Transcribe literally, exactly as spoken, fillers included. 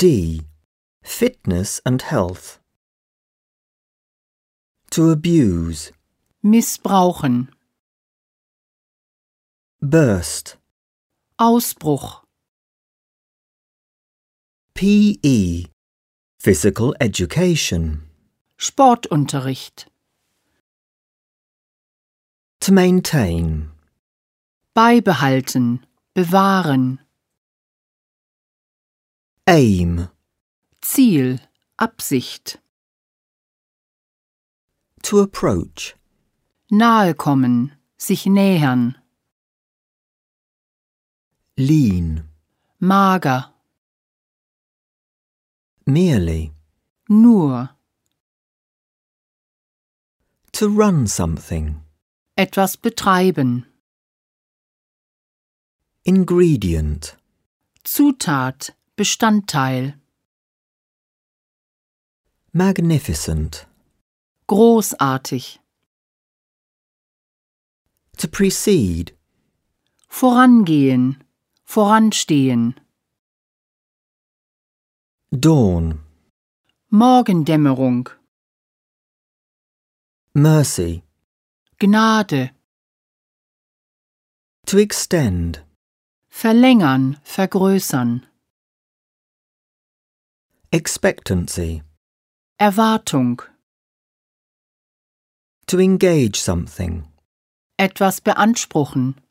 D. Fitness and health. To abuse. Missbrauchen. Burst. Ausbruch. P E. Physical education. Sportunterricht. To maintain. Beibehalten. Bewahren. Aim. Ziel. Absicht. To approach. Nahekommen. Sich nähern. Lean. Mager. Merely. Nur. To run something. Etwas betreiben. Ingredient. Zutat. Bestandteil. Magnificent. Großartig. To precede. Vorangehen. Voranstehen. Dawn. Morgendämmerung. Mercy. Gnade. To extend. Verlängern, vergrößern. Expectancy. Erwartung. To engage something. Etwas beanspruchen.